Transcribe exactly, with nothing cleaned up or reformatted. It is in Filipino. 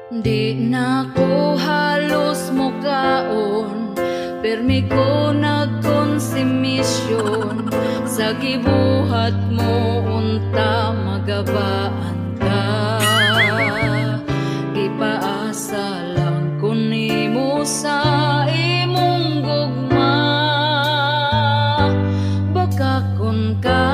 Di na ko halos mukaon, permi ko nagkonsumisyon. Sa gibuhat mo unta magabaan ka. Gipaasa lang ko nimo sa imong gugma, baka kun ka